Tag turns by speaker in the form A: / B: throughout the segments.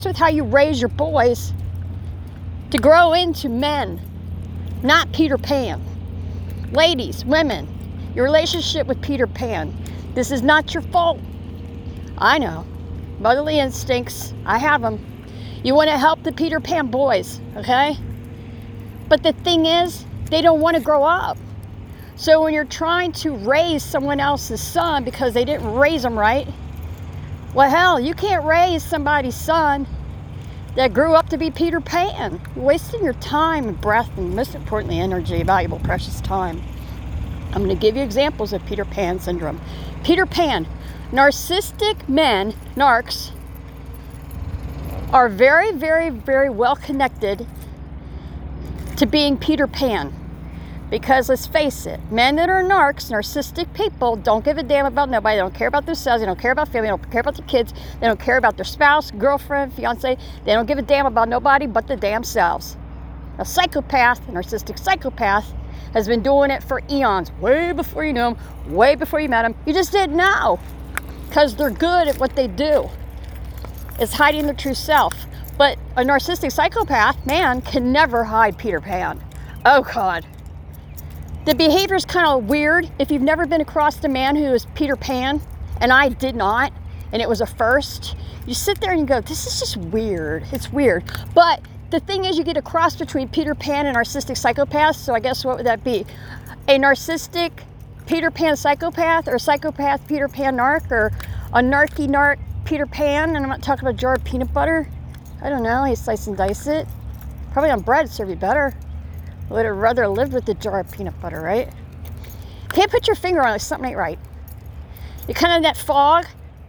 A: with how you raise your boys to grow into men, not Peter Pan. Ladies, women, your relationship with Peter Pan, this is not your fault. I know. Motherly instincts, I have them. You want to help the Peter Pan boys, okay? But the thing is, they don't want to grow up. So when you're trying to raise someone else's son because they didn't raise them right, well, hell, you can't raise somebody's son that grew up to be Peter Pan. You're wasting your time and breath and, most importantly, energy, valuable, precious time. I'm going to give you examples of Peter Pan syndrome. Peter Pan, narcissistic men, narcs, are very, very, very well connected to being Peter Pan. Because let's face it, men that are narcs, narcissistic people, don't give a damn about nobody. They don't care about themselves. They don't care about family. They don't care about their kids. They don't care about their spouse, girlfriend, fiance. They don't give a damn about nobody but the damn selves. A psychopath, a narcissistic psychopath, has been doing it for eons, way before you knew him, way before you met him. You just didn't know, because they're good at what they do. It's hiding their true self. But a narcissistic psychopath, man, can never hide Peter Pan. Oh, God. The behavior is kind of weird. If you've never been across a man who is Peter Pan, and I did not, and it was a first, you sit there and you go, this is just weird. It's weird. But the thing is, you get a cross between Peter Pan and narcissistic psychopaths, so I guess what would that be? A narcissistic Peter Pan psychopath, or a psychopath Peter Pan narc, or a narky narc Peter Pan, and I'm not talking about a jar of peanut butter. I don't know, you slice and dice it. Probably on bread, serve you better. Would have rather lived with the jar of peanut butter, right? Can't put your finger on it, something ain't right. You're kind of in that fog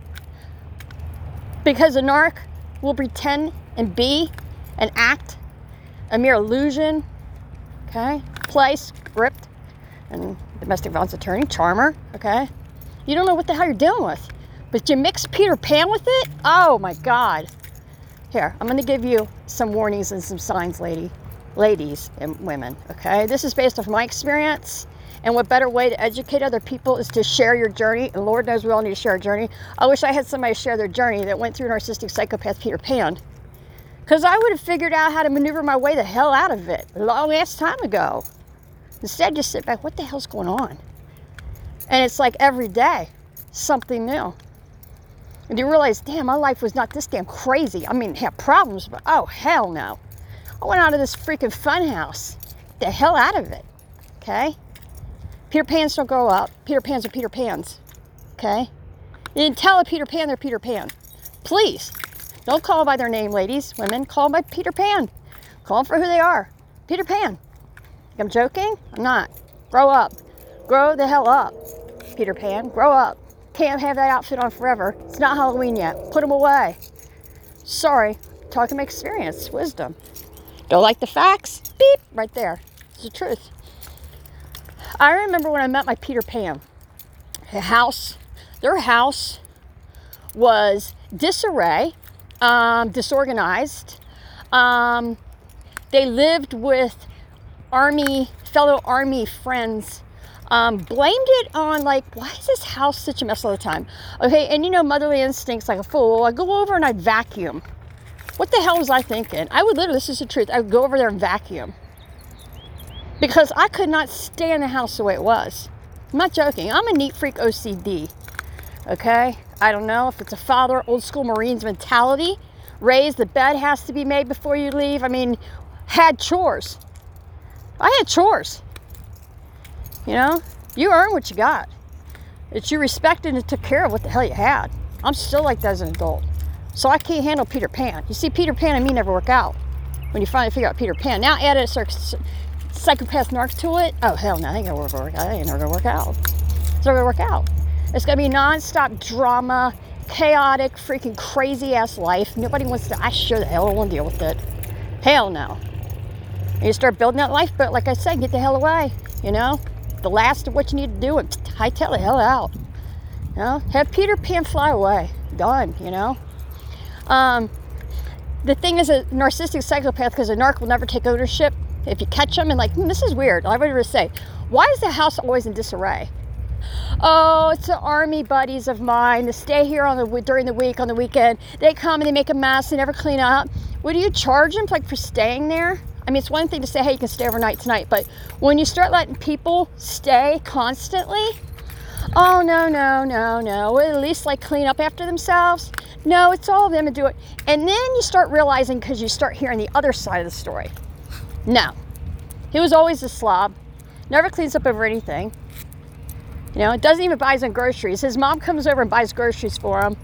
A: because a narc will pretend and be and act a mere illusion, okay? Play, script, and domestic violence attorney, charmer, okay? You don't know what the hell you're dealing with. But you mix Peter Pan with it? Oh my God. Here, I'm gonna give you some warnings and some signs, ladies and women, okay? This is based off my experience, and what better way to educate other people is to share your journey, and Lord knows we all need to share our journey. I wish I had somebody share their journey that went through narcissistic psychopath Peter Pan, because I would have figured out how to maneuver my way the hell out of it a long ass time ago. Instead, just sit back, what the hell's going on? And it's like every day, something new. And you realize, damn, my life was not this damn crazy. I mean, had problems, but oh, hell no. I went out of this freaking fun house. Get the hell out of it, okay? Peter Pans don't grow up. Peter Pans are Peter Pans, okay? You didn't tell a Peter Pan they're Peter Pan. Please, don't call them by their name, ladies, women. Call them by Peter Pan. Call them for who they are. Peter Pan. I'm joking? I'm not. Grow up. Grow the hell up, Peter Pan. Grow up. Can't have that outfit on forever. It's not Halloween yet. Put them away. Sorry. Talking my experience. Wisdom. Don't like the facts? Beep. Right there. It's the truth. I remember when I met my Peter Pan. Their house was disarray, disorganized. They lived with fellow army friends. Blamed it on, like, why is this house such a mess all the time? Okay, and you know, motherly instincts like a fool. I'd go over and I'd vacuum. What the hell was I thinking? I would literally, this is the truth, I would go over there and vacuum. Because I could not stand the house the way it was. I'm not joking. I'm a neat freak OCD. Okay? I don't know if it's a father, old school Marines mentality. Raised, the bed has to be made before you leave. I mean, had chores. I had chores. You know? You earn what you got. It's you respected and took care of what the hell you had. I'm still like that as an adult. So I can't handle Peter Pan. You see, Peter Pan and me never work out. When you finally figure out Peter Pan. Now add a psychopath narc to it. Oh, hell no, I ain't gonna work out. I ain't never gonna work out. It's never gonna work out. It's gonna be non-stop drama, chaotic, freaking crazy ass life. Nobody wants to, I sure the hell don't want to deal with it. Hell no. And you start building that life, but like I said, get the hell away, you know? The last of what you need to do and hightail the hell out. You know? Have Peter Pan fly away. Done, you know? The thing is, a narcissistic psychopath, because a narc will never take ownership. If you catch them and like, this is weird. I would say, why is the house always in disarray? Oh, it's the army buddies of mine that stay here during the week, on the weekend. They come and they make a mess, they never clean up. What do you charge them for staying there? I mean, it's one thing to say, hey, you can stay overnight tonight, but when you start letting people stay constantly, oh, no, well, at least clean up after themselves. No, it's all of them to do it. And then you start realizing, because you start hearing the other side of the story. No, he was always a slob, never cleans up over anything. Doesn't even buy his own groceries. His mom comes over and buys groceries for him.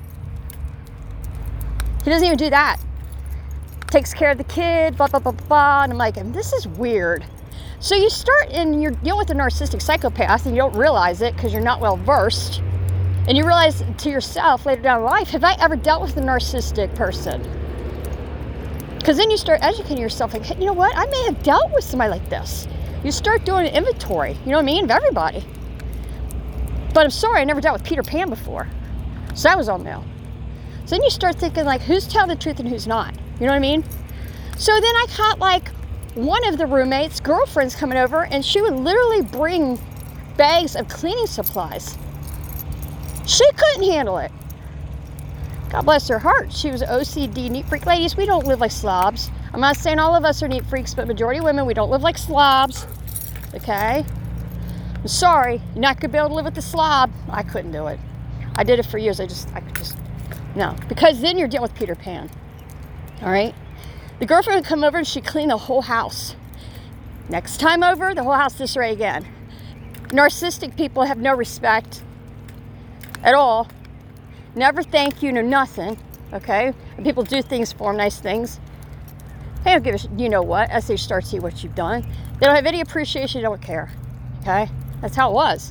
A: He doesn't even do that. Takes care of the kid, blah, blah, blah, blah. And I'm like, this is weird. So you start, and you're dealing with a narcissistic psychopath, and you don't realize it because you're not well versed. And you realize to yourself later down in life, have I ever dealt with a narcissistic person? Because then you start educating yourself, like, hey, you know what? I may have dealt with somebody like this. You start doing an inventory, you know what I mean, of everybody. But I'm sorry, I never dealt with Peter Pan before. So that was all new. So then you start thinking, who's telling the truth and who's not? You know what I mean? So then I caught, one of the roommates' girlfriends coming over, and she would literally bring bags of cleaning supplies. She couldn't handle it. God bless her heart. She was an OCD neat freak. Ladies, we don't live like slobs. I'm not saying all of us are neat freaks, but majority of women, we don't live like slobs. Okay? I'm sorry. You're not going to be able to live with the slob. I couldn't do it. I did it for years. No. Because then you're dealing with Peter Pan. All right? The girlfriend would come over and she'd clean the whole house. Next time over, the whole house disarray again. Narcissistic people have no respect at all. Never thank you, no nothing. Okay? And people do things for them, nice things. They don't give a you know what as they start to see what you've done. They don't have any appreciation, they don't care. Okay? That's how it was.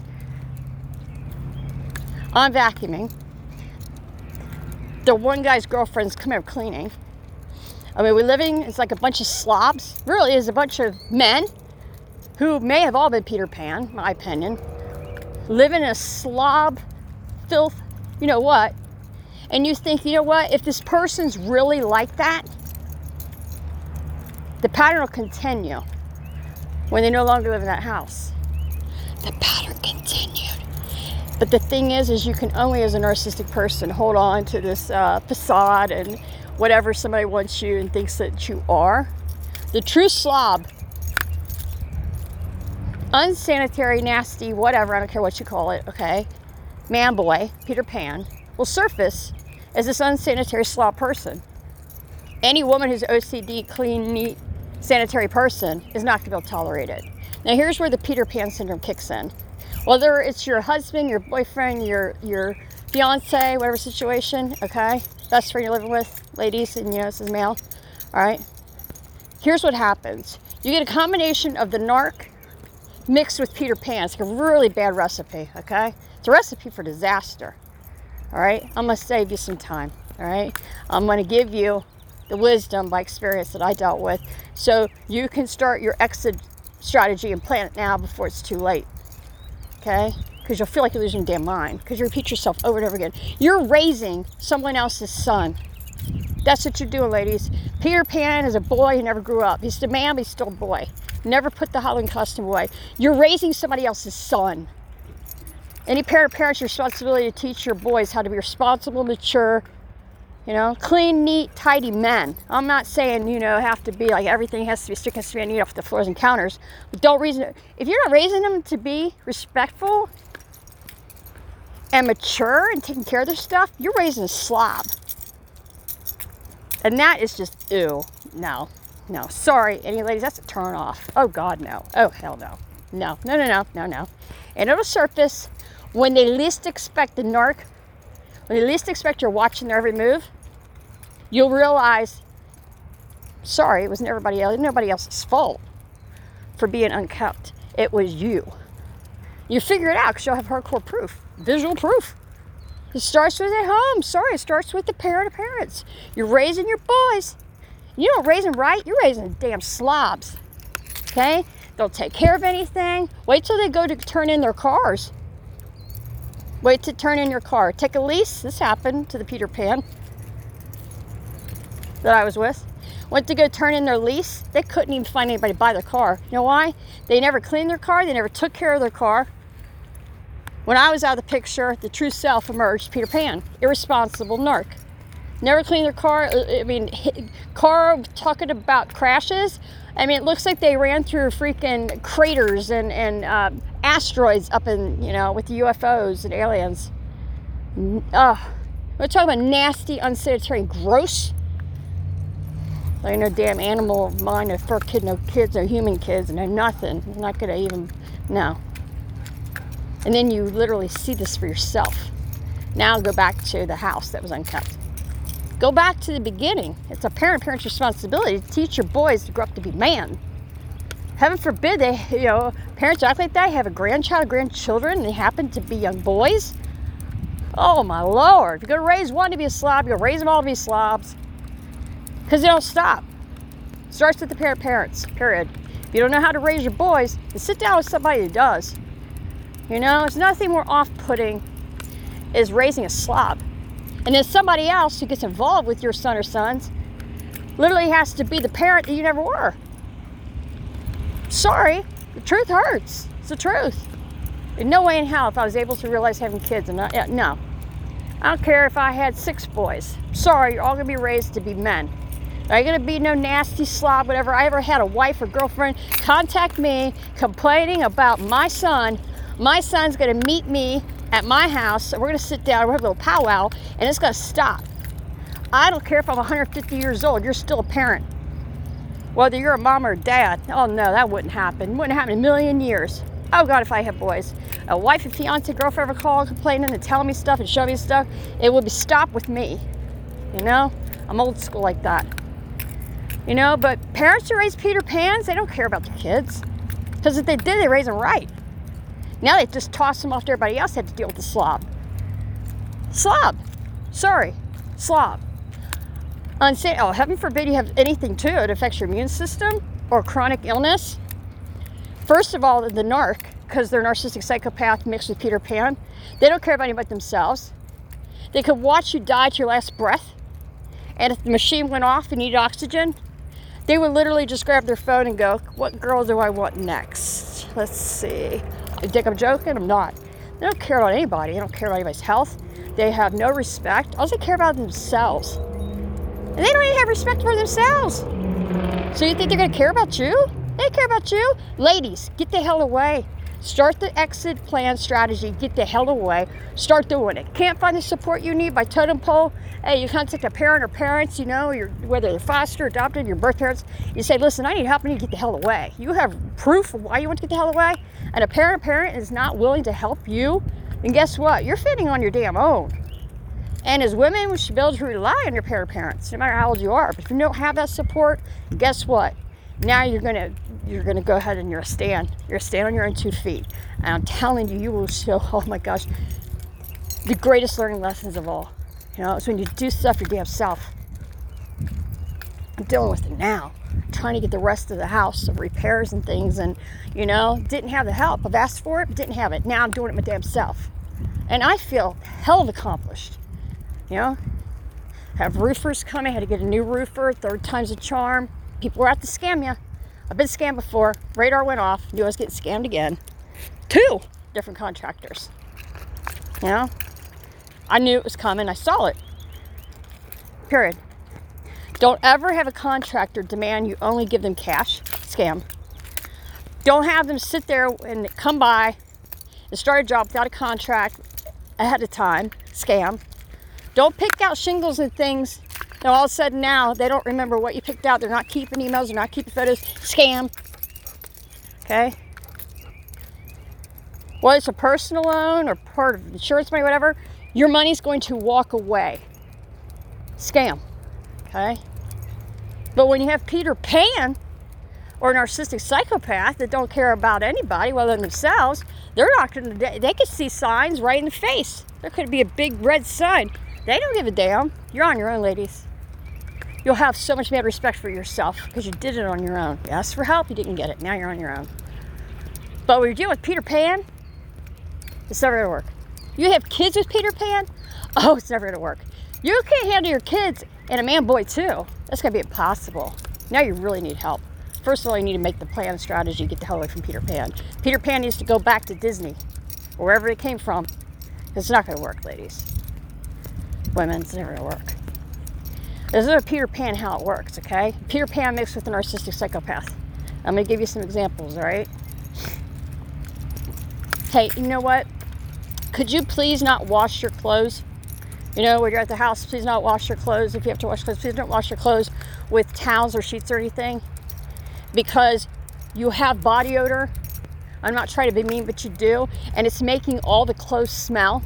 A: I'm vacuuming. The one guy's girlfriend's come over cleaning. I mean, we're living, it's like a bunch of slobs. Really, is a bunch of men who may have all been Peter Pan, my opinion. Living in a slob, filth, you know what. And you think, you know what, if this person's really like that, the pattern will continue when they no longer live in that house. The pattern continued. But the thing is you can only, as a narcissistic person, hold on to this facade and whatever somebody wants you and thinks that you are. The true slob, unsanitary, nasty, whatever, I don't care what you call it, okay, man boy, Peter Pan, will surface as this unsanitary slob person. Any woman who's OCD, clean, neat, sanitary person is not going to be able to tolerate it. Now here's where the Peter Pan syndrome kicks in. Whether it's your husband, your boyfriend, your fiance, whatever situation, okay, best friend you're living with, ladies, and this is male, all right, here's what happens. You get a combination of the narc mixed with Peter Pan. It's like a really bad recipe, okay? It's a recipe for disaster, all right? I'm going to save you some time, all right? I'm going to give you the wisdom by experience that I dealt with so you can start your exit strategy and plan it now before it's too late, okay? Because you'll feel like you're losing your damn mind because you repeat yourself over and over again. You're raising someone else's son. That's what you're doing, ladies. Peter Pan is a boy who never grew up. He's a man, but he's still a boy. Never put the Halloween costume away. You're raising somebody else's son. Any parent has your responsibility to teach your boys how to be responsible, mature, clean, neat, tidy men. I'm not saying, have to be like everything has to be stick and span neat off the floors and counters. But don't reason it. If you're not raising them to be respectful and mature and taking care of their stuff, you're raising a slob. And that is just, ew, no. Sorry, any ladies, that's a turn off. Oh, God, no. Oh, hell no. No. And it'll surface when they least expect the narc, when they least expect you're watching their every move, you'll realize, sorry, it was nobody else's fault for being unkept. It was you. You figure it out because you'll have hardcore proof, visual proof. It starts with at home. Sorry, it starts with the parent of parents. You're raising your boys. You don't raise them right. You're raising damn slobs. Okay? They'll take care of anything. Wait till they go to turn in their cars. Wait to turn in your car. Take a lease. This happened to the Peter Pan that I was with. Went to go turn in their lease. They couldn't even find anybody to buy their car. You know why? They never cleaned their car. They never took care of their car. When I was out of the picture, the true self emerged, Peter Pan, irresponsible narc. Never cleaned their car. I mean, car talking about crashes. I mean, it looks like they ran through freaking craters and asteroids up in, with the UFOs and aliens. We're talking about nasty, unsanitary, gross. Like no damn animal mind, no fur kid, no kids, no human kids, no nothing. I'm not gonna even, no. And then you literally see this for yourself. Now go back to the house that was unkept. Go back to the beginning. It's a parent's responsibility to teach your boys to grow up to be man. Heaven forbid parents act like that, have a grandchild, grandchildren, and they happen to be young boys. Oh my Lord. If you're gonna raise one to be a slob, you'll raise them all to be slobs. Because they don't stop. It starts with the parents, period. If you don't know how to raise your boys, then sit down with somebody who does. It's nothing more off-putting is raising a slob. And then somebody else who gets involved with your son or sons literally has to be the parent that you never were. Sorry, the truth hurts. It's the truth. In no way in hell if I was able to realize having kids. No. I don't care if I had 6 boys. Sorry, you're all going to be raised to be men. There ain't going to be no nasty slob, whatever. I ever had a wife or girlfriend contact me complaining about my son. My son's going to meet me at my house, and we're going to sit down, we're going to have a little powwow, and it's going to stop. I don't care if I'm 150 years old, you're still a parent. Whether you're a mom or a dad, oh no, that wouldn't happen. It wouldn't happen in a million years. Oh God, if I had boys. A wife and fiance, girlfriend ever call complaining and telling me stuff and showing me stuff, it would be stopped with me. I'm old school like that. But parents who raise Peter Pans, they don't care about the kids. Because if they did, they raise them right. Now they just toss them off to everybody else, had to deal with the slob. Slob. Sorry. Slob. Heaven forbid you have anything to it affects your immune system or chronic illness. First of all, the narc, because they're narcissistic psychopath mixed with Peter Pan, they don't care about anybody but themselves. They could watch you die to your last breath. And if the machine went off and needed oxygen, they would literally just grab their phone and go, what girl do I want next? Let's see. You think I'm joking? I'm not. They don't care about anybody. They don't care about anybody's health. They have no respect. All they care about themselves. And they don't even have respect for themselves. So you think they're going to care about you? They care about you. Ladies, get the hell away. Start the exit plan strategy. Get the hell away. Start doing it. Can't find the support you need by totem pole? Hey, you contact a parent or parents, whether they're foster, adopted, your birth parents. You say, listen, I need help. I need to get the hell away. You have proof of why you want to get the hell away? And a parent is not willing to help you, then guess what? You're fitting on your damn own. And as women, we should be able to rely on your parents, no matter how old you are. But if you don't have that support, guess what? Now you're gonna go ahead and you're a stand on your own 2 feet. And I'm telling you, you will show, oh my gosh, the greatest learning lessons of all. It's when you do stuff your damn self. I'm dealing with it now. Trying to get the rest of the house of repairs and things, and didn't have the help. I've asked for it, but didn't have it. Now I'm doing it my damn self, and I feel hell of accomplished. Have roofers coming. I had to get a new roofer. 3rd time's a charm. People were out to scam you. I've been scammed before. Radar went off. Knew I was getting scammed again. 2 different contractors. I knew it was coming. I saw it. Period. Don't ever have a contractor demand you only give them cash. Scam. Don't have them sit there and come by and start a job without a contract ahead of time. Scam. Don't pick out shingles and things, and all of a sudden now they don't remember what you picked out. They're not keeping emails. They're not keeping photos. Scam. Okay? Whether it's a personal loan or part of insurance money, whatever, your money's going to walk away. Scam. Okay? But when you have Peter Pan or a narcissistic psychopath that don't care about anybody other than themselves, they're not going to, they could see signs right in the face. There could be a big red sign. They don't give a damn. You're on your own, ladies. You'll have so much mad respect for yourself because you did it on your own. You asked for help, you didn't get it. Now you're on your own. But when you're dealing with Peter Pan, it's never going to work. You have kids with Peter Pan? Oh, it's never going to work. You can't handle your kids and a man-boy too. That's going to be impossible. Now you really need help. First of all, you need to make the plan strategy, get the hell away from Peter Pan. Peter Pan needs to go back to Disney. or wherever it came from. It's not going to work, ladies. Women, it's never going to work. This is a Peter Pan how it works, okay? Peter Pan mixed with a narcissistic psychopath. I'm going to give you some examples, all right? Hey, you know what? Could you please not wash your clothes? You know, when you're at the house, please not wash your clothes. If you have to wash clothes, please don't wash your clothes with towels or sheets or anything. Because you have body odor. I'm not trying to be mean, but you do. And it's making all the clothes smell.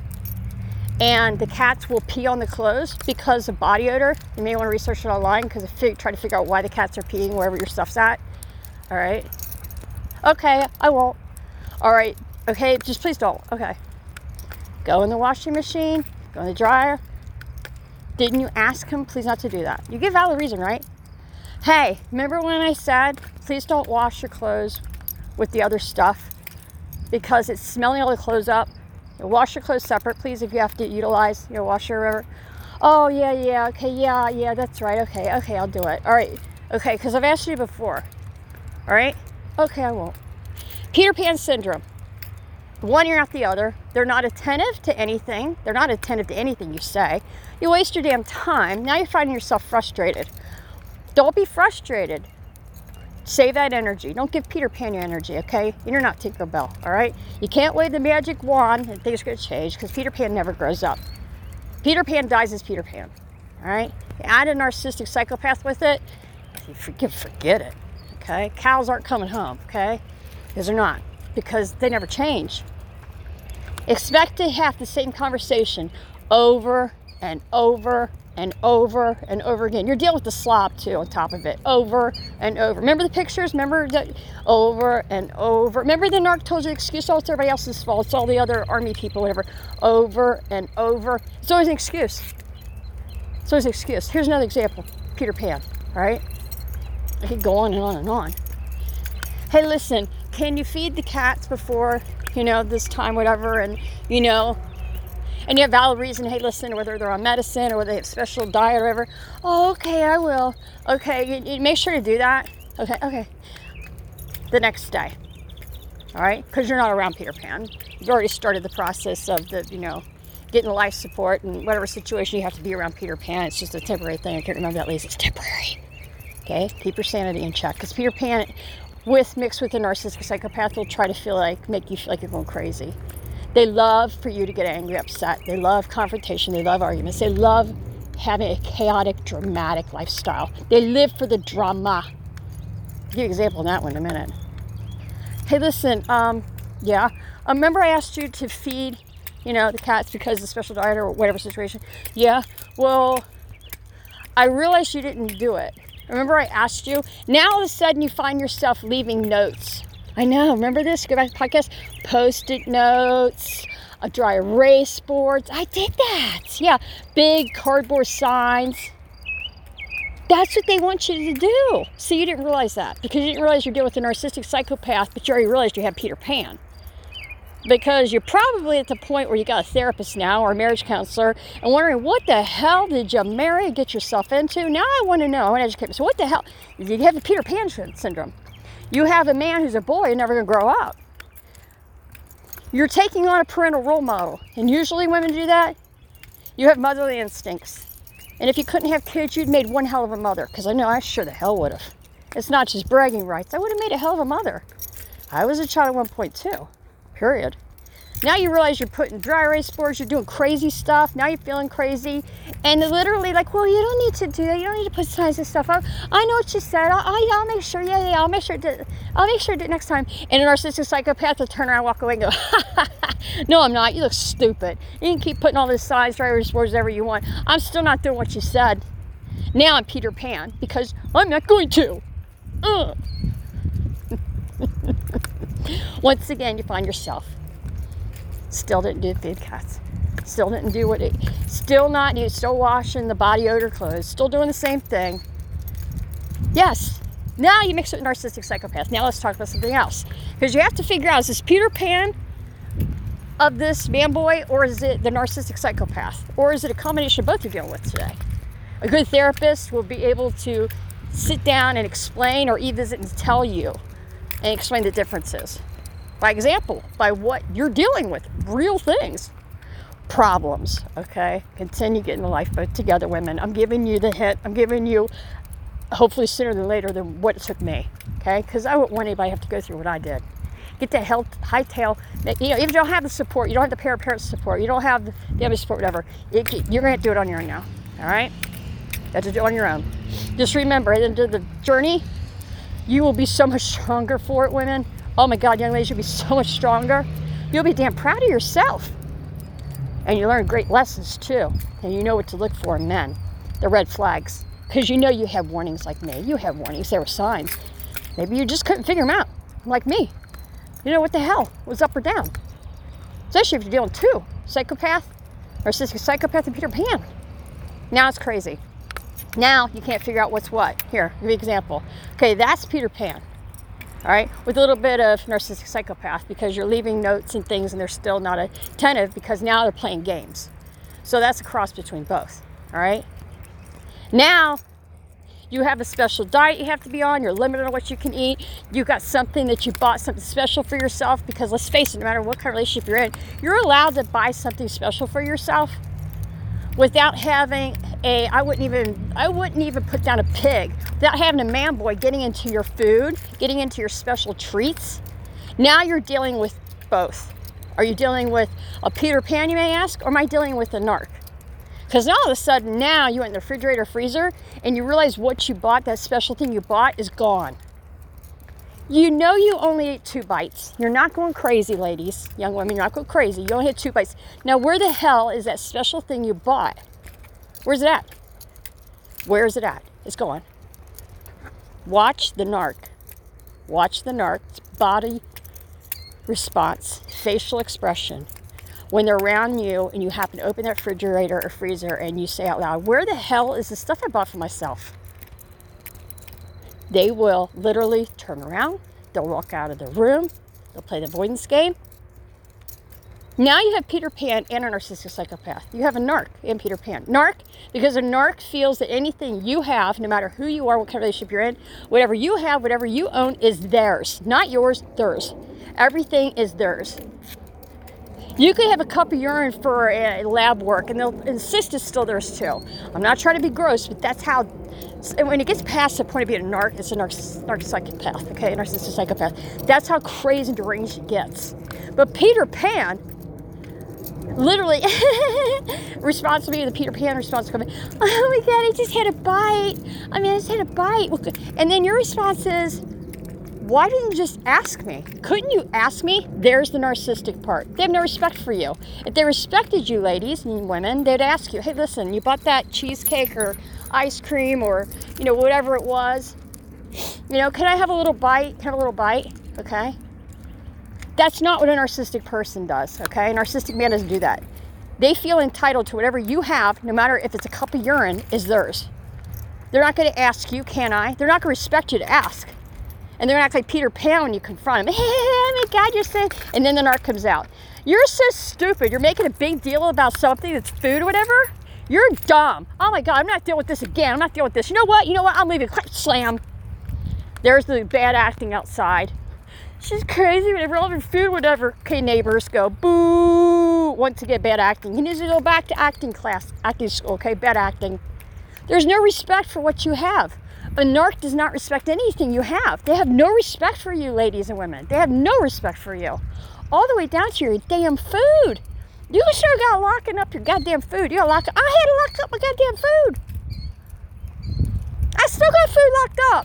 A: And the cats will pee on the clothes because of body odor. You may want to research it online because try to figure out why the cats are peeing wherever your stuff's at. All right. Okay, I won't. All right. Okay, just please don't. Okay. Go in the washing machine. Go in the dryer. Didn't you ask him, please, not to do that? You give valid reason, right? Hey, remember when I said, please don't wash your clothes with the other stuff because it's smelling all the clothes up? Wash your clothes separate, please, if you have to utilize your washer or whatever. Oh, yeah, okay, yeah, that's right. Okay, I'll do it. All right, okay, because I've asked you before. All right? Okay, I won't. Peter Pan syndrome. One ear out the other. They're not attentive to anything. They're not attentive to anything you say. You waste your damn time. Now you're finding yourself frustrated. Don't be frustrated. Save that energy. Don't give Peter Pan your energy, okay? You're not Tinkerbell, all right? You can't wave the magic wand and things are going to change because Peter Pan never grows up. Peter Pan dies as Peter Pan, all right? You add a narcissistic psychopath with it, you forget it, okay? Cows aren't coming home, okay? Because they're not. Because they never change. Expect to have the same conversation over and over and over and over again. You're dealing with the slob too on top of it. Over and over. Remember the pictures? Remember that? Over and over. Remember the narc told you the excuse, oh, it's everybody else's fault. It's all the other army people, whatever. Over and over. It's always an excuse. It's always an excuse. Here's another example. Peter Pan, all right? I could go on and on and on. Hey, listen, can you feed the cats before, this time, whatever, and and you have valid reason, hey, listen, whether they're on medicine or whether they have special diet or whatever. Oh, okay, I will. Okay, you make sure to do that. Okay. The next day, all right? Because you're not around Peter Pan. You've already started the process of getting life support and whatever situation you have to be around Peter Pan. It's just a temporary thing. I can't remember that, ladies. It's temporary. Okay? Keep your sanity in check. Because Peter Pan, mixed with a narcissistic psychopath, will try to make you feel like you're going crazy. They love for you to get angry, upset. They love confrontation. They love arguments. They love having a chaotic, dramatic lifestyle. They live for the drama. I'll give you an example of that one in a minute. Hey, listen, remember I asked you to feed, the cats because of the special diet or whatever situation? Yeah, well, I realized you didn't do it. Remember I asked you? Now all of a sudden you find yourself leaving notes. I know, remember this? Go back to the podcast. Post-it notes, dry erase boards. I did that. Yeah, big cardboard signs. That's what they want you to do. See, you didn't realize that because you didn't realize you're dealing with a narcissistic psychopath, but you already realized you have Peter Pan. Because you're probably at the point where you got a therapist now or a marriage counselor and wondering, what the hell did you marry and get yourself into? Now I want to know. I want to educate myself. What the hell? You have the Peter Pan syndrome. You have a man who's a boy and never going to grow up. You're taking on a parental role model. And usually women do that. You have motherly instincts. And if you couldn't have kids, you'd made one hell of a mother. Because I know I sure the hell would have. It's not just bragging rights. I would have made a hell of a mother. I was a child at 1.2. Period. Now you realize you're putting dry erase boards, you're doing crazy stuff, now you're feeling crazy, and they're literally like, well, you don't need to do that, you don't need to put signs and stuff up. I know what you said, I'll make sure, I'll make sure to do it next time. And a narcissistic psychopath will turn around and walk away and go, no, I'm not, you look stupid. You can keep putting all these signs, dry erase boards, whatever you want. I'm still not doing what you said. Now I'm Peter Pan, because I'm not going to. Once again, you find yourself still didn't do the feed cats, still didn't do still washing the body odor clothes, still doing the same thing. Yes, now you mix it with narcissistic psychopath. Now let's talk about something else, because you have to figure out, is this Peter Pan of this man boy, or is it the narcissistic psychopath, or is it a combination of both you're dealing with today? A good therapist will be able to sit down and explain, or e-visit and tell you and explain the differences. by example, by what you're dealing with, real things, problems, okay? Continue getting the lifeboat together, women. I'm giving you the hint. I'm giving you, hopefully sooner than later, than what it took me, okay? Because I wouldn't want anybody to have to go through what I did. Get that hightail, you know, if you don't have the support, you don't have the parent support, you don't have the family support, whatever, you're going to have to do it on your own now, all right? You have to do it on your own. Just remember, at the end of the journey, you will be so much stronger for it, women. Oh my God, young ladies, you'll be so much stronger. You'll be damn proud of yourself. And you learn great lessons too. And you know what to look for in men, the red flags. Because you know you have warnings like me. You have warnings, there were signs. Maybe you just couldn't figure them out, like me. You know what the hell was up or down. Especially if you're dealing with two, psychopath, narcissistic psychopath, and Peter Pan. Now it's crazy. Now you can't figure out what's what. Here, give me an example. Okay, that's Peter Pan. All right, with a little bit of narcissistic psychopath, because you're leaving notes and things and they're still not attentive because now they're playing games. So that's a cross between both. All right. Now you have a special diet you have to be on. You're limited on what you can eat. You got something that you bought, something special for yourself, because let's face it, no matter what kind of relationship you're in, you're allowed to buy something special for yourself without having I wouldn't even put down a pig, without having a man boy getting into your food, getting into your special treats. Now you're dealing with both. Are you dealing with a Peter Pan, you may ask, or am I dealing with a narc? Because all of a sudden now you went in the refrigerator, freezer, and you realize what you bought, that special thing you bought, is gone. You know you only ate 2 bites. You're not going crazy, ladies, young women, you're not going crazy. You only had 2 bites. Now where the hell is that special thing you bought? Where's it at? Where is it at? It's gone. Watch the narc. Watch the narc's body response, facial expression. When they're around you and you happen to open that refrigerator or freezer and you say out loud, where the hell is the stuff I bought for myself? They will literally turn around. They'll walk out of the room. They'll play the avoidance game. Now you have Peter Pan and a narcissistic psychopath. You have a narc and Peter Pan. Narc, because a narc feels that anything you have, no matter who you are, what kind of relationship you're in, whatever you have, whatever you own is theirs. Not yours, theirs. Everything is theirs. You could have a cup of urine for lab work and they'll insist it's still theirs too. I'm not trying to be gross, but that's how, when it gets past the point of being a narc, it's a narc psychopath, okay, a narcissistic psychopath. That's how crazy and deranged it gets. But Peter Pan, literally, response to me, the Peter Pan response to me, oh my God, I just had a bite. I just had a bite. And then your response is, why didn't you just ask me? Couldn't you ask me? There's the narcissistic part. They have no respect for you. If they respected you, ladies and women, they'd ask you, hey, listen, you bought that cheesecake or ice cream or, whatever it was. Can I have a little bite? Can I have a little bite? Okay. That's not what a narcissistic person does, okay? A narcissistic man doesn't do that. They feel entitled to whatever you have, no matter if it's a cup of urine, is theirs. They're not going to ask you, can I? They're not going to respect you to ask. And they're going to act like Peter Pan when you confront him. Hey, oh my God, you're saying... And then the narc comes out. You're so stupid. You're making a big deal about something that's food or whatever. You're dumb. Oh my God, I'm not dealing with this again. I'm not dealing with this. You know what? I'm leaving. Slam. There's the bad acting outside. She's crazy, whatever, all of her food, whatever. Okay, neighbors go, boo, once again, bad acting. He needs to go back to acting class, acting school, okay, bad acting. There's no respect for what you have. A narc does not respect anything you have. They have no respect for you, ladies and women. They have no respect for you. All the way down to your damn food. You sure got locking up your goddamn food. You got lock up. I had to lock up my goddamn food. I still got food locked up.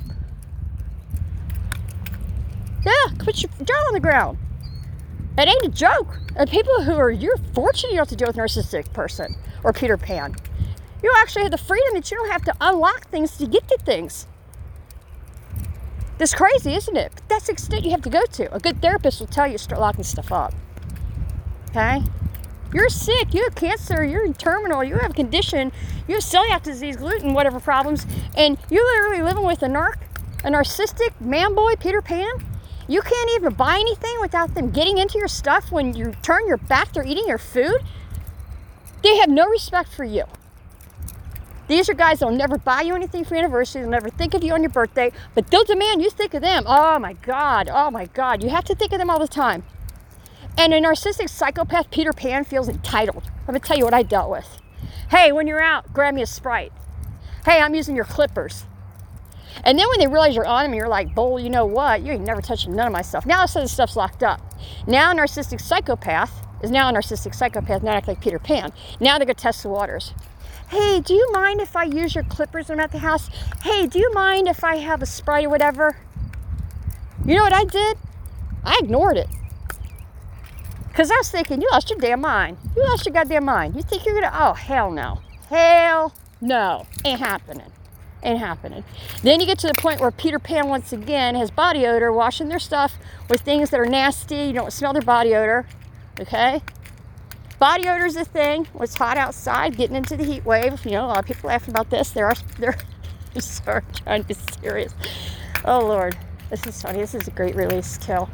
A: Yeah, put your jaw on the ground. It ain't a joke. And people you're fortunate you don't have to deal with a narcissistic person or Peter Pan. You actually have the freedom that you don't have to unlock things to get to things. That's crazy, isn't it? But that's the extent you have to go to. A good therapist will tell you to start locking stuff up. Okay? You're sick, you have cancer, you're in terminal, you have a condition, you have celiac disease, gluten, whatever problems, and you're literally living with a narcissistic man boy, Peter Pan. You can't even buy anything without them getting into your stuff. When you turn your back, they're eating your food. They have no respect for you. These are guys that'll never buy you anything for your anniversary. They'll never think of you on your birthday, but they'll demand you think of them. Oh my God. Oh my God. You have to think of them all the time. And a narcissistic psychopath, Peter Pan, feels entitled. Let me tell you what I dealt with. Hey, when you're out, grab me a Sprite. Hey, I'm using your clippers. And then when they realize you're on them, you're like, bull, you know what? You ain't never touching none of my stuff. Now all of a sudden stuff's locked up. Now a narcissistic psychopath is now a narcissistic psychopath, not act like Peter Pan. Now they're going to test the waters. Hey, do you mind if I use your clippers when I'm at the house? Hey, do you mind if I have a Sprite or whatever? You know what I did? I ignored it. Because I was thinking, you lost your damn mind. You lost your goddamn mind. You think you're going to, oh, hell no. Hell no. Ain't happening. Ain't happening. Then you get to the point where Peter Pan, once again, has body odor, washing their stuff with things that are nasty. You don't smell their body odor. Okay? Body odor is a thing. When it's hot outside, getting into the heat wave. You know, a lot of people laughing about this. They're sorry, trying to be serious. Oh, Lord. This is funny. This is a great release kill.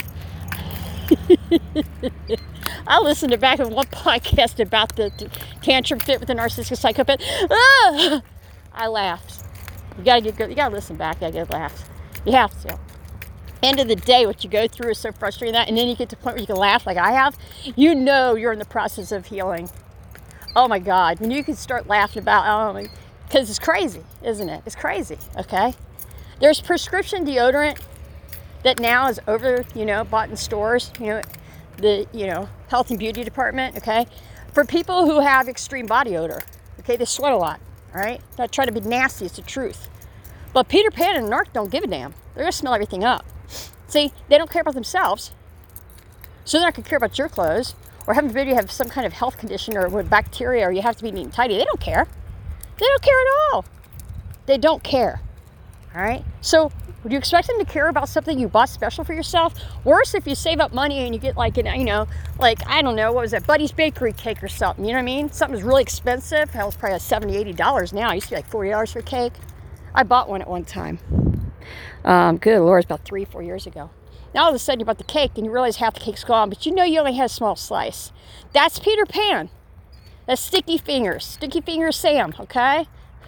A: I listened to back in one podcast about the tantrum fit with the narcissistic psychopath. Ah! I laughed. You gotta get good. You gotta listen back. You gotta get laughed. You have to. End of the day, what you go through is so frustrating and then you get to the point where you can laugh like I have. You know you're in the process of healing. Oh my God, when you can start laughing about, because it's crazy, isn't it? It's crazy. Okay. There's prescription deodorant that now is over, bought in stores. The health and beauty department. Okay, for people who have extreme body odor. Okay, they sweat a lot. All right, not trying to be nasty. It's the truth. But Peter Pan and Narc don't give a damn. They're gonna smell everything up. See, they don't care about themselves, so they're not gonna care about your clothes or heaven forbid you have some kind of health condition or with bacteria or you have to be neat and tidy. They don't care. They don't care at all. They don't care. All right. So would you expect them to care about something you bought special for yourself? Worse if you save up money and you get like I don't know, what was that, Buddy's Bakery cake or something. You know what I mean? Something's really expensive. Hell, it's probably like $70, $80 now. It used to be like $40 for a cake. I bought one at one time. Good Lord, it's about 3-4 years ago. Now all of a sudden you bought the cake and you realize half the cake's gone, but you only had a small slice. That's Peter Pan. That's Sticky Fingers Sam, okay?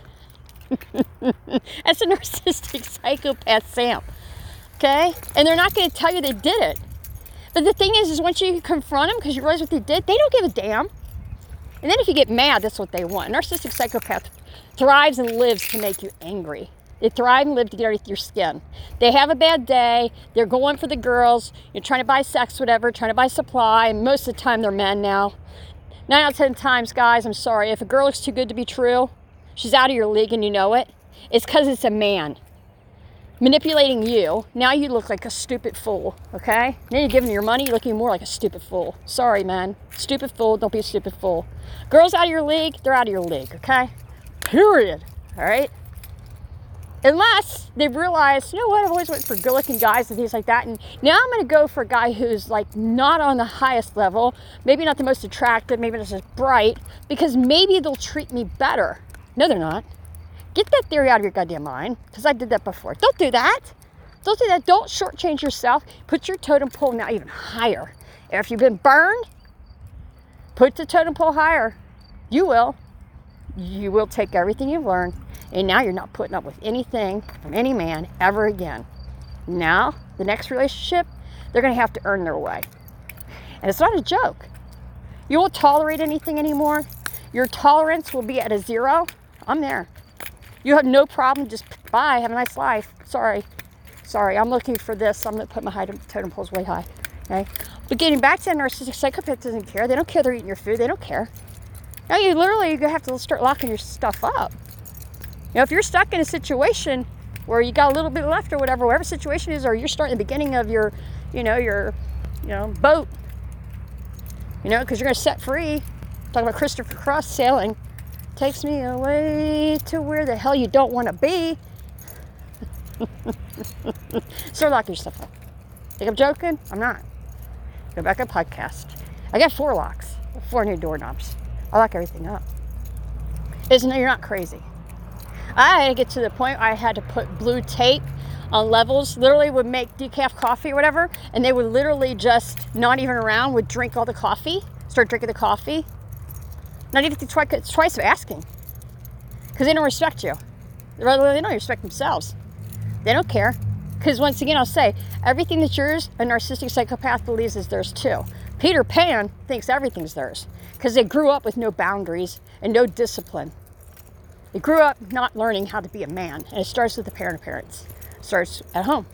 A: That's a narcissistic psychopath Sam, okay? And they're not going to tell you they did it. But the thing is once you confront them because you realize what they did, they don't give a damn. And then if you get mad, that's what they want. A narcissistic psychopath thrives and lives to make you angry. They thrive and live to get underneath your skin. They have a bad day. They're going for the girls. You're trying to buy sex, whatever, trying to buy supply. And most of the time, they're men now. 9 out of 10 times, guys, I'm sorry. If a girl looks too good to be true, she's out of your league and you know it. It's because it's a man manipulating you. Now you look like a stupid fool, okay? Then you're giving your money, you're looking more like a stupid fool. Sorry, man. Stupid fool. Don't be a stupid fool. Girls out of your league, they're out of your league, okay? Period. All right? Unless they realize, you know what, I've always went for good-looking guys and things like that, and now I'm going to go for a guy who's like not on the highest level, maybe not the most attractive, maybe not as bright, because maybe they'll treat me better. No, they're not. Get that theory out of your goddamn mind, because I did that before. Don't do that. Don't do that. Don't shortchange yourself. Put your totem pole now even higher. If you've been burned, put the totem pole higher. You will. You will take everything you've learned. And now you're not putting up with anything from any man ever again. Now, the next relationship, they're going to have to earn their way. And it's not a joke. You won't tolerate anything anymore. Your tolerance will be at a 0. I'm there. You have no problem. Just bye. Have a nice life. Sorry. I'm looking for this. I'm going to put my totem poles way high. Okay? But getting back to that narcissistic psychopath doesn't care. They don't care they're eating your food. They don't care. Now you have to start locking your stuff up. If you're stuck in a situation where you got a little bit left or whatever situation is, or you're starting the beginning of your boat, because you're going to set free. Talking about Christopher Cross sailing. Takes me away to where the hell you don't want to be. Start locking your stuff up. Think I'm joking? I'm not. Go back on podcast. I got 4 locks, 4 new doorknobs. I lock everything up. You're not crazy. I had to get to the point where I had to put blue tape on levels. Literally would make decaf coffee or whatever, and they would literally just, not even around, would drink all the coffee, start drinking the coffee. Not even twice of asking. Because they don't respect you. Rather, they don't respect themselves. They don't care. Because once again, I'll say, everything that's yours, a narcissistic psychopath believes is theirs too. Peter Pan thinks everything's theirs. Because they grew up with no boundaries and no discipline. They grew up not learning how to be a man. And it starts with the parents. It starts at home.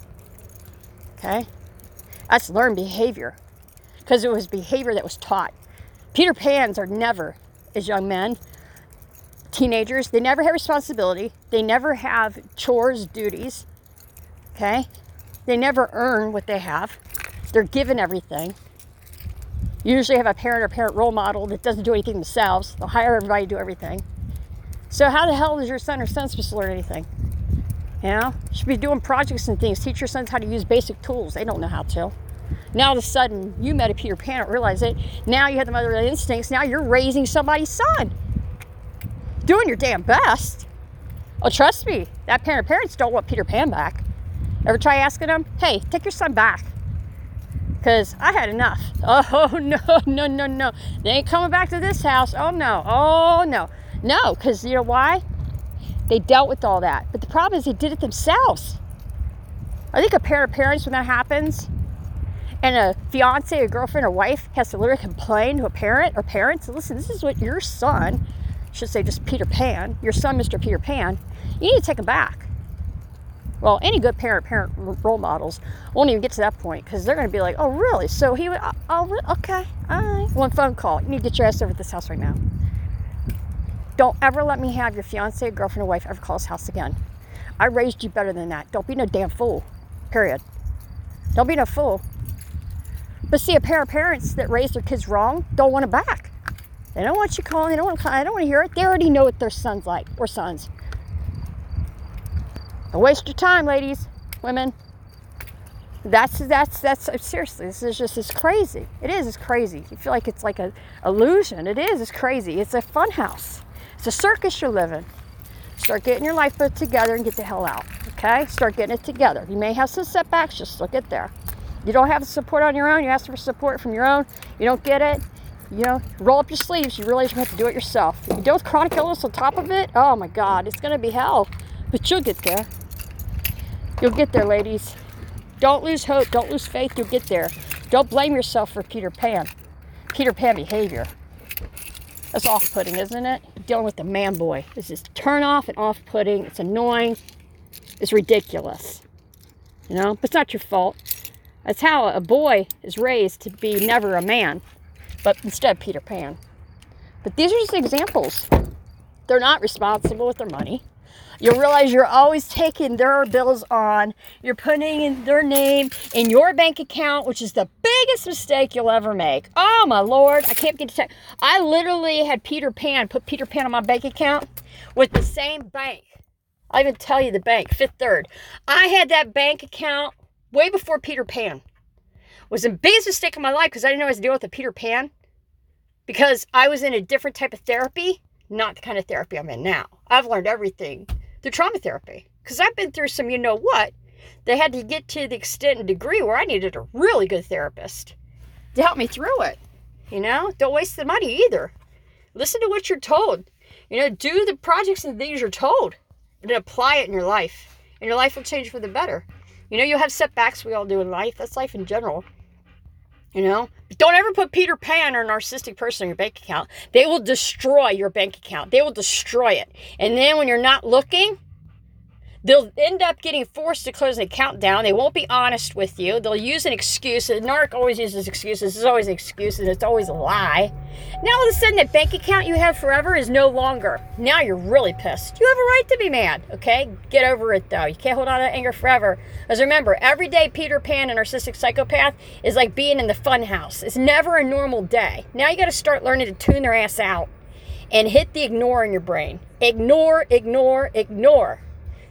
A: Okay? That's learned behavior. Because it was behavior that was taught. Peter Pans are never, as young men, teenagers, they never have responsibility. They never have chores, duties. Okay? They never earn what they have. They're given everything. You usually have a parent or parent role model that doesn't do anything themselves. They'll hire everybody to do everything. So how the hell is your son or son supposed to learn anything? You know? You should be doing projects and things. Teach your sons how to use basic tools. They don't know how to. Now all of a sudden, you met a Peter Pan, don't realize it. Now you have the motherly instincts. Now you're raising somebody's son. Doing your damn best. Oh, trust me, that parents don't want Peter Pan back. Ever try asking them, hey, take your son back? Because I had enough. Oh, no. They ain't coming back to this house. Oh, no. No, because you know why? They dealt with all that. But the problem is they did it themselves. I think a pair of parents, when that happens, and a fiance, a girlfriend, or wife has to literally complain to a parent or parents, listen, this is what your son, I should say just Peter Pan, your son, Mr. Peter Pan, you need to take him back. Well, any good parent role models won't even get to that point because they're going to be like, oh, really? So he would, okay, all right. One phone call. You need to get your ass over at this house right now. Don't ever let me have your fiance, girlfriend, or wife ever call this house again. I raised you better than that. Don't be no damn fool, period. Don't be no fool. But see, a pair of parents that raised their kids wrong don't want it back. They don't want you calling. They don't want to call. I don't want to hear it. They already know what their son's like, or sons. Don't waste your time, ladies, women. That's seriously, it's crazy. It is, it's crazy. You feel like it's like an illusion. It is, it's crazy. It's a fun house. It's a circus you're living. Start getting your life put together and get the hell out, okay? Start getting it together. You may have some setbacks, just look at there. You don't have the support on your own, you ask for support from your own, you don't get it, you know, roll up your sleeves, you realize you have to do it yourself. If you deal with chronic illness on top of it, oh my God, it's gonna be hell. But you'll get there. You'll get there, ladies. Don't lose hope. Don't lose faith. You'll get there. Don't blame yourself for Peter Pan. Peter Pan behavior. That's off-putting, isn't it? You're dealing with the man boy. This is turn off and off-putting. It's annoying. It's ridiculous. You know? But it's not your fault. That's how a boy is raised to be never a man, but instead Peter Pan. But these are just examples. They're not responsible with their money. You'll realize you're always taking their bills on. You're putting in their name in your bank account, which is the biggest mistake you'll ever make. Oh, my Lord. I can't get to check. I literally had put Peter Pan on my bank account with the same bank. I'll even tell you the bank, Fifth Third. I had that bank account way before Peter Pan. It was the biggest mistake of my life because I didn't know how to deal with a Peter Pan because I was in a different type of therapy, not the kind of therapy I'm in now. I've learned everything through trauma therapy because I've been through some, you know what, they had to get to the extent and degree where I needed a really good therapist to help me through it. You know, don't waste the money either. Listen to what you're told. You know, do the projects and things you're told and apply it in your life. And your life will change for the better. You know, you'll have setbacks, we all do in life. That's life in general. You know, but don't ever put Peter Pan or a narcissistic person on your bank account. They will destroy your bank account. They will destroy it. And then when you're not looking, they'll end up getting forced to close an account down. They won't be honest with you. They'll use an excuse. The narc always uses excuses. It's always excuses. It's always a lie. Now all of a sudden that bank account you have forever is no longer. Now you're really pissed. You have a right to be mad, okay? Get over it though. You can't hold on to that anger forever. Because remember, every day Peter Pan, a narcissistic psychopath, is like being in the fun house. It's never a normal day. Now you got to start learning to tune their ass out and hit the ignore in your brain. Ignore, ignore, ignore.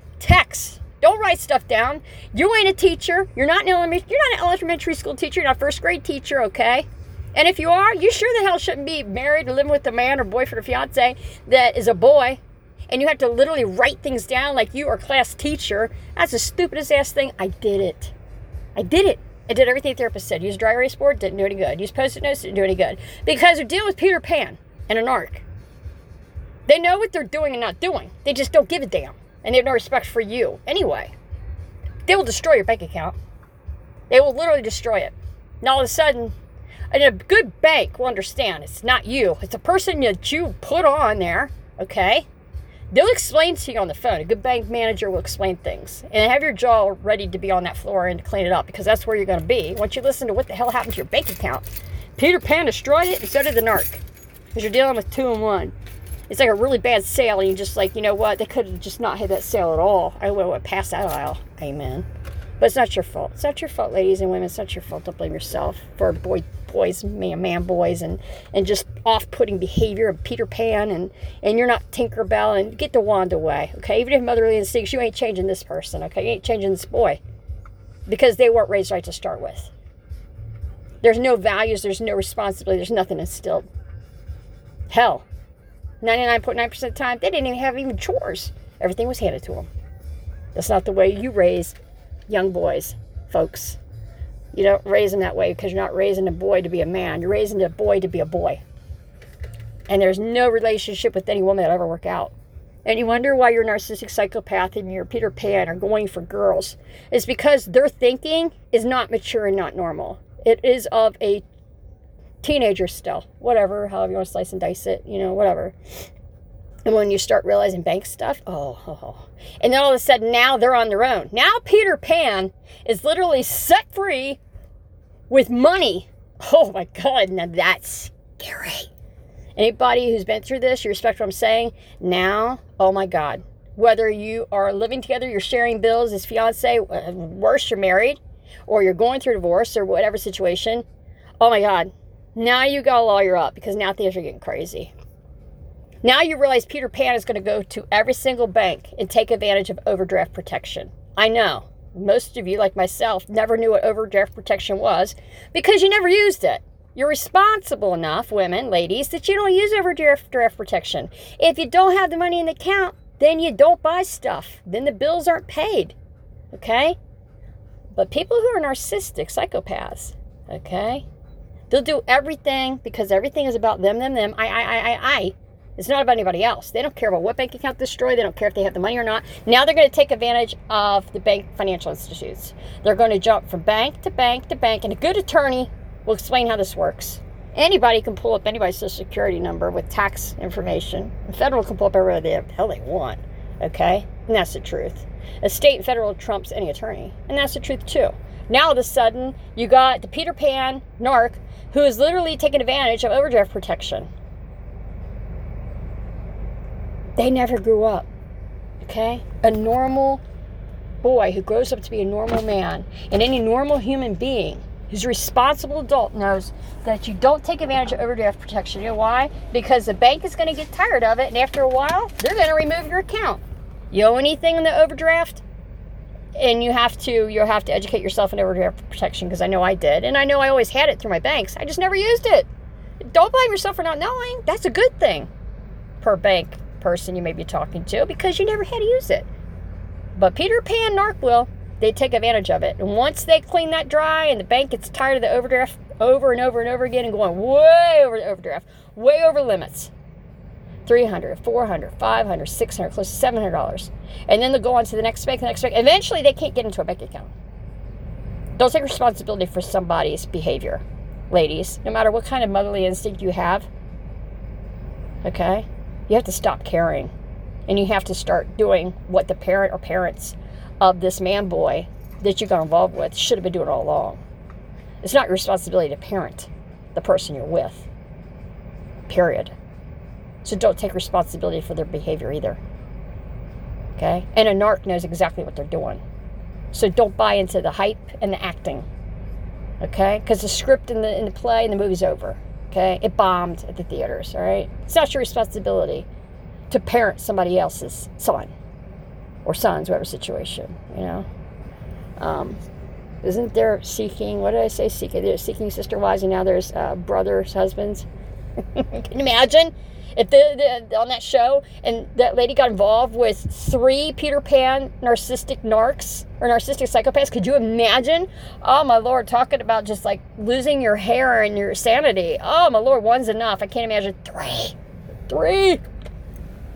A: Text. Don't write stuff down. You ain't a teacher. You're not an elementary school teacher. You're not a first grade teacher, okay? And if you are, you sure the hell shouldn't be married or living with a man or boyfriend or fiance that is a boy. And you have to literally write things down like you are a class teacher. That's the stupidest ass thing. I did it. I did everything the therapist said. Use dry erase board, didn't do any good. Use post-it notes, didn't do any good. Because they're dealing with Peter Pan and a narc. They know what they're doing and not doing. They just don't give a damn. And they have no respect for you. Anyway, they will destroy your bank account. They will literally destroy it. Now all of a sudden, and a good bank will understand it's not you. It's a person that you put on there, okay? They'll explain to you on the phone. A good bank manager will explain things. And have your jaw ready to be on that floor and to clean it up, because that's where you're going to be. Once you listen to what the hell happened to your bank account, Peter Pan destroyed it, and so did the narc. Because you're dealing with 2 in 1. It's like a really bad sale, and you're just like, you know what? They could have just not had that sale at all. I would have passed that aisle. Amen. But it's not your fault. It's not your fault, ladies and women. It's not your fault. Don't blame yourself for boys, man boys, and just off-putting behavior of Peter Pan, and you're not Tinkerbell, and get the wand away, okay? Even if motherly instincts, you ain't changing this person, okay? You ain't changing this boy, because they weren't raised right to start with. There's no values. There's no responsibility. There's nothing instilled. Hell, 99.9% of the time, they didn't even have even chores. Everything was handed to them. That's not the way you raise young boys, folks. You don't raise them that way, because you're not raising a boy to be a man. You're raising a boy to be a boy. And there's no relationship with any woman that'll ever work out. And you wonder why your narcissistic psychopath and your Peter Pan are going for girls. It's because their thinking is not mature and not normal. It is of a teenager still. Whatever, however you want to slice and dice it, whatever. And when you start realizing bank stuff, and then all of a sudden now they're on their own. Now Peter Pan is literally set free with money. Oh my God, now that's scary. Anybody who's been through this, you respect what I'm saying? Now, oh my God. Whether you are living together, you're sharing bills as fiance, worse, you're married, or you're going through divorce or whatever situation. Oh my God. Now you got to lawyer up, because now things are getting crazy. Now you realize Peter Pan is going to go to every single bank and take advantage of overdraft protection. I know. Most of you, like myself, never knew what overdraft protection was because you never used it. You're responsible enough, women, ladies, that you don't use overdraft protection. If you don't have the money in the account, then you don't buy stuff. Then the bills aren't paid. Okay? But people who are narcissistic, psychopaths, okay? They'll do everything because everything is about them, I. It's not about anybody else. They don't care about what bank account destroyed. They don't care if they have the money or not. Now they're going to take advantage of the bank financial institutes. They're going to jump from bank to bank to bank, and a good attorney will explain how this works. Anybody can pull up anybody's social security number with tax information. The federal can pull up everywhere the hell they want, okay? And that's the truth. A state and federal trumps any attorney, and that's the truth too. Now all of a sudden, you got the Peter Pan narc who is literally taking advantage of overdraft protection. They never grew up, okay? A normal boy who grows up to be a normal man, and any normal human being who's a responsible adult knows that you don't take advantage of overdraft protection. You know why? Because the bank is going to get tired of it, and after a while, they're going to remove your account. You owe anything in the overdraft, and you'll have to educate yourself in overdraft protection, because I know I did, and I know I always had it through my banks. I just never used it. Don't blame yourself for not knowing. That's a good thing per bank person you may be talking to, because you never had to use it. But Peter Pan narc will. They take advantage of it. And once they clean that dry and the bank gets tired of the overdraft over and over and over again and going way over the overdraft, way over limits, $300, $400, $500, $600, close to $700. And then they'll go on to the next bank, Eventually they can't get into a bank account. Don't take responsibility for somebody's behavior, ladies. No matter what kind of motherly instinct you have, okay? You have to stop caring, and you have to start doing what the parent or parents of this man boy that you got involved with should have been doing all along. It's not your responsibility to parent the person you're with, period. So don't take responsibility for their behavior either, okay? And a narc knows exactly what they're doing. So don't buy into the hype and the acting, okay? Because the script in the play and the movie's over. Okay, it bombed at the theaters, all right? It's not your responsibility to parent somebody else's son or sons, whatever situation, Isn't there seeking, what did I say, seeking? There's seeking sister wives, and now there's brothers, husbands. Can you imagine if on that show and that lady got involved with 3 Peter Pan narcissistic narcs or narcissistic psychopaths? Could you imagine? Oh my Lord, talking about just like losing your hair and your sanity. Oh my Lord, one's enough. I can't imagine 3.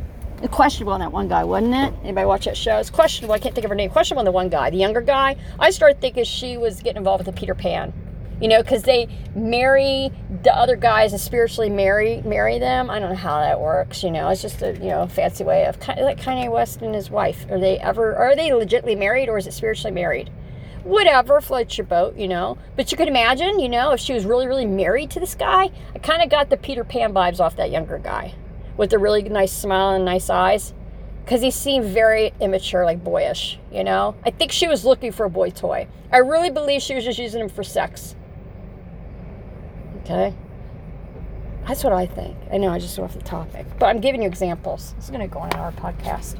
A: Questionable on that one guy, wasn't it? Anybody watch that show? It's questionable. I can't think of her name. Questionable on the one guy, the younger guy. I started thinking she was getting involved with the Peter Pan. You know, because they marry the other guys and spiritually marry them. I don't know how that works. You know, it's just a fancy way of like Kanye West and his wife. Are they legitimately married, or is it spiritually married? Whatever floats your boat, you know. But you could imagine, you know, if she was really, really married to this guy. I kind of got the Peter Pan vibes off that younger guy with the really nice smile and nice eyes, because he seemed very immature, like boyish, you know. I think she was looking for a boy toy. I really believe she was just using him for sex. Okay? That's what I think. I know I just went off the topic, but I'm giving you examples. This is going to go on in our podcast.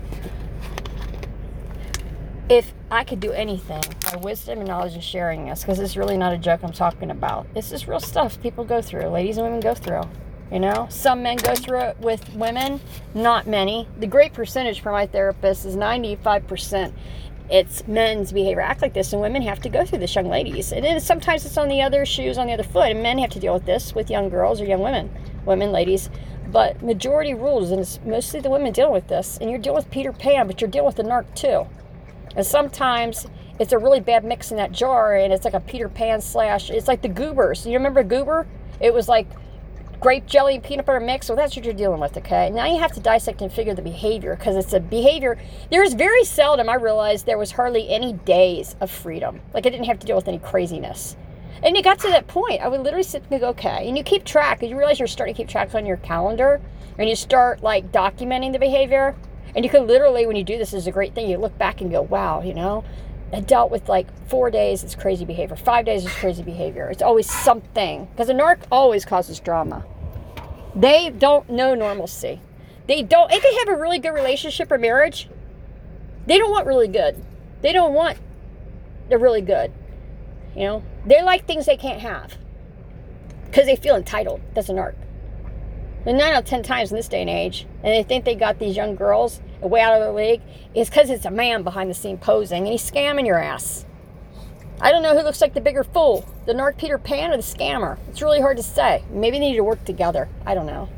A: If I could do anything by wisdom and knowledge and sharing this, because it's really not a joke I'm talking about. This is real stuff people go through. Ladies and women go through. You know, some men go through it with women, not many. The great percentage for my therapist is 95%. It's men's behavior act like this, and women have to go through this, young ladies. And then sometimes it's on the other shoes, on the other foot, and men have to deal with this with young girls or young women, ladies. But majority rules, and it's mostly the women dealing with this. And you're dealing with Peter Pan, but you're dealing with the narc too. And sometimes it's a really bad mix in that jar, and it's like a Peter Pan / it's like the Goobers. You remember Goober? It was like grape jelly and peanut butter mix. Well, that's what you're dealing with, okay? Now you have to dissect and figure the behavior, because it's a behavior. There's very seldom, I realized, there was hardly any days of freedom. Like, I didn't have to deal with any craziness. And it got to that point. I would literally sit and go, okay. And you keep track, and you realize you're starting to keep track on your calendar, and you start, like, documenting the behavior. And you can literally, when you do this, is a great thing. You look back and go, wow, you know, I dealt with like 4 days, it's crazy behavior. 5 days is crazy behavior. It's always something. Because a narc always causes drama. They don't know normalcy. If they have a really good relationship or marriage, they don't want really good. They don't want the really good. You know, they like things they can't have, because they feel entitled. That's a narc. And 9 out of 10 times in this day and age, and they think they got these young girls way out of their league, is because it's a man behind the scene posing, and he's scamming your ass. I don't know who looks like the bigger fool, the narc Peter Pan or the scammer. It's really hard to say. Maybe they need to work together. I don't know.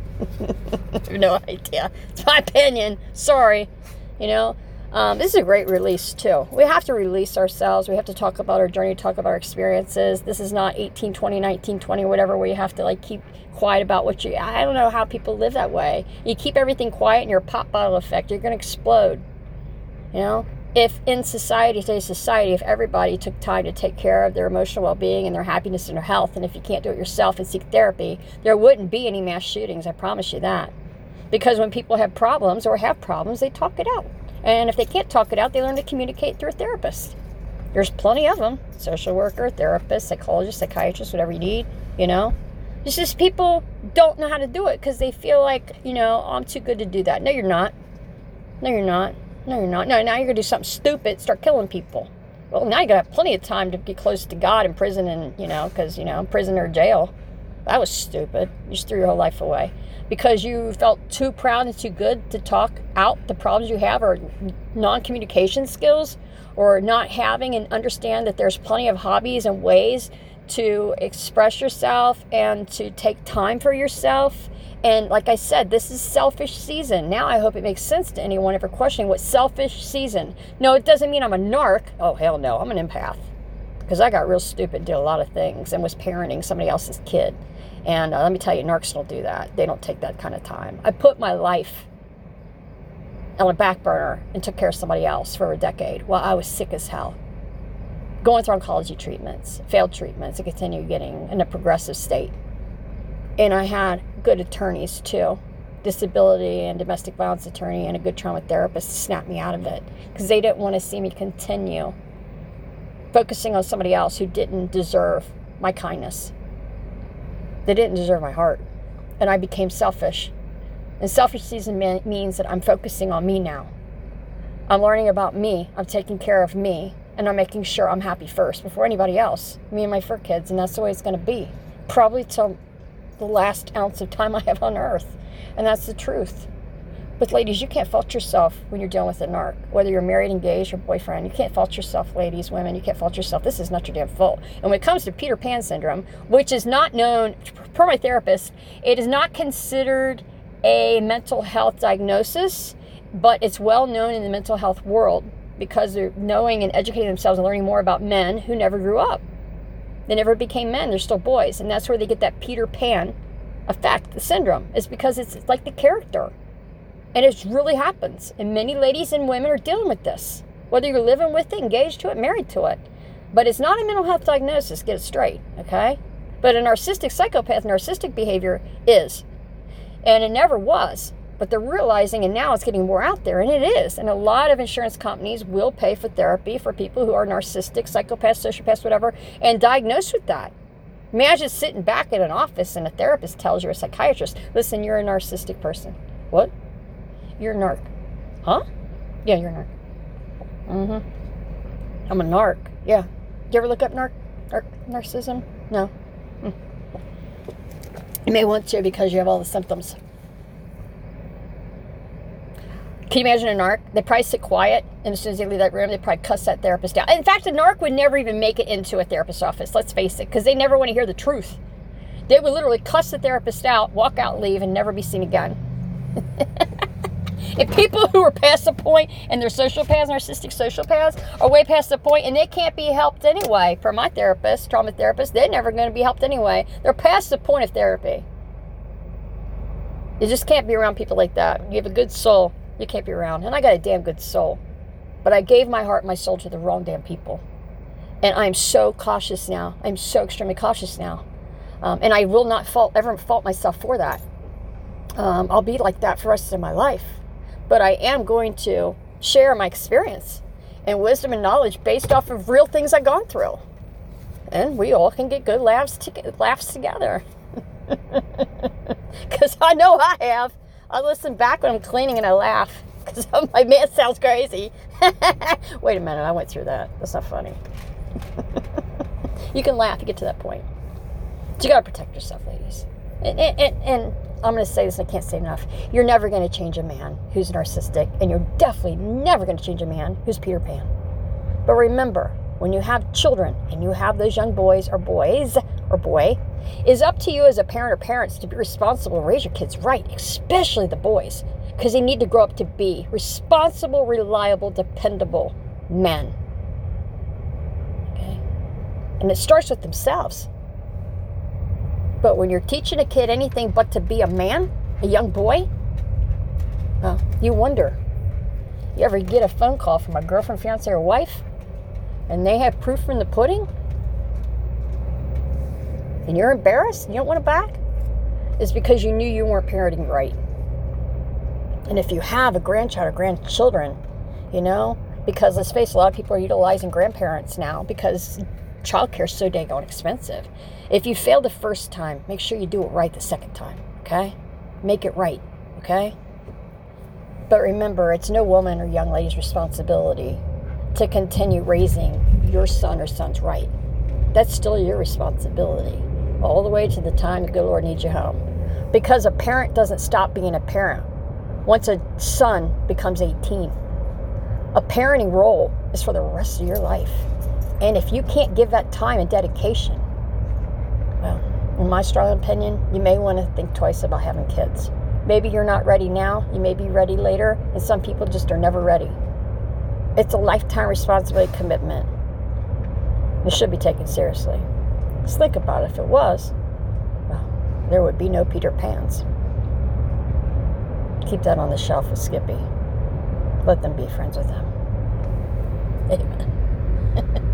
A: I have no idea. It's my opinion. Sorry. You know, this is a great release too. We have to release ourselves. We have to talk about our journey, talk about our experiences. This is not 1820, 1920, whatever, where you have to like keep quiet about what I don't know how people live that way. You keep everything quiet and you're a pop bottle effect. You're going to explode. You know? If in today's society, if everybody took time to take care of their emotional well-being and their happiness and their health, and if you can't do it yourself and seek therapy, there wouldn't be any mass shootings, I promise you that. Because when people have problems, they talk it out. And if they can't talk it out, they learn to communicate through a therapist. There's plenty of them. Social worker, therapist, psychologist, psychiatrist, whatever you need, you know. It's just people don't know how to do it because they feel like, you know, oh, I'm too good to do that. No, you're not. No, you're not. No, you're not. No, now you're going to do something stupid, start killing people. Well, now you're going to have plenty of time to get close to God in prison and, you know, because, you know, prison or jail. That was stupid. You just threw your whole life away because you felt too proud and too good to talk out the problems you have, or non-communication skills, or not having and understand that there's plenty of hobbies and ways to express yourself and to take time for yourself. And like I said, this is selfish season. Now I hope it makes sense to anyone ever questioning what selfish season. No, it doesn't mean I'm a narc. Oh, hell no, I'm an empath. Because I got real stupid, did a lot of things, and was parenting somebody else's kid. And let me tell you, narcs don't do that. They don't take that kind of time. I put my life on a back burner and took care of somebody else for a decade while I was sick as hell. Going through oncology treatments, failed treatments, and continue getting in a progressive state. And I had good attorneys too, disability and domestic violence attorney and a good trauma therapist to snap me out of it because they didn't want to see me continue focusing on somebody else who didn't deserve my kindness. They didn't deserve my heart. And I became selfish. And selfish season means that I'm focusing on me now. I'm learning about me. I'm taking care of me. And I'm making sure I'm happy first before anybody else. Me and my fur kids. And that's the way it's going to be. Probably till the last ounce of time I have on earth. And that's the truth. But ladies, you can't fault yourself when you're dealing with a narc. Whether you're married, engaged, or boyfriend, you can't fault yourself, ladies, women. You can't fault yourself. This is not your damn fault. And when it comes to Peter Pan syndrome, which is not known, per my therapist, it is not considered a mental health diagnosis, but it's well known in the mental health world because they're knowing and educating themselves and learning more about men who never grew up. They never became men. They're still boys. And that's where they get that Peter Pan effect, the syndrome. It's because it's like the character. And it really happens. And many ladies and women are dealing with this. Whether you're living with it, engaged to it, married to it. But it's not a mental health diagnosis. Get it straight, okay? But a narcissistic psychopath, narcissistic behavior is. And it never was. But they're realizing, and now it's getting more out there, and it is. And a lot of insurance companies will pay for therapy for people who are narcissistic, psychopaths, sociopaths, whatever, and diagnosed with that. Imagine sitting back in an office and a therapist tells you, a psychiatrist, listen, you're a narcissistic person. What? You're a narc. Huh? Yeah, you're a narc. Mm-hmm. I'm a narc. Yeah. Did you ever look up narcissism? No. You may want to because you have all the symptoms. Can you imagine a narc? They probably sit quiet, and as soon as they leave that room, they probably cuss that therapist out. In fact, a narc would never even make it into a therapist's office, let's face it, because they never want to hear the truth. They would literally cuss the therapist out, walk out, leave, and never be seen again. If people who are past the point, and they're sociopaths, narcissistic sociopaths, are way past the point, and they can't be helped anyway, for my therapist, trauma therapist, they're never going to be helped anyway. They're past the point of therapy. You just can't be around people like that. You have a good soul. You can't be around. And I got a damn good soul. But I gave my heart and my soul to the wrong damn people. And I'm so cautious now. I'm so extremely cautious now. And I will not ever fault myself for that. I'll be like that for the rest of my life. But I am going to share my experience and wisdom and knowledge based off of real things I've gone through. And we all can get good laughs together. Because I know I have. I listen back when I'm cleaning and I laugh because my man sounds crazy. Wait a minute, I went through that. That's not funny. You can laugh, you get to that point. But you got to protect yourself, ladies. And I'm going to say this, and I can't say enough. You're never going to change a man who's narcissistic, and you're definitely never going to change a man who's Peter Pan. But remember, when you have children and you have those young boy, it's up to you as a parent or parents to be responsible and raise your kids right, especially the boys, because they need to grow up to be responsible, reliable, dependable men. Okay? And it starts with themselves. But when you're teaching a kid anything but to be a man, a young boy, you wonder. You ever get a phone call from a girlfriend, fiance, or wife, and they have proof in the pudding? And you're embarrassed? You don't want it back? It's because you knew you weren't parenting right. And if you have a grandchild or grandchildren, because let's face it, a lot of people are utilizing grandparents now because childcare is so dang expensive. If you fail the first time, make sure you do it right the second time, okay? Make it right, okay? But remember, it's no woman or young lady's responsibility to continue raising your son or sons right. That's still your responsibility, all the way to the time the good Lord needs you home. Because a parent doesn't stop being a parent once a son becomes 18. A parenting role is for the rest of your life. And if you can't give that time and dedication, well, in my strong opinion, you may want to think twice about having kids. Maybe you're not ready now, you may be ready later, and some people just are never ready. It's a lifetime responsibility commitment. It should be taken seriously. Just think about it. If it was, well, there would be no Peter Pans. Keep that on the shelf with Skippy. Let them be friends with him. Amen.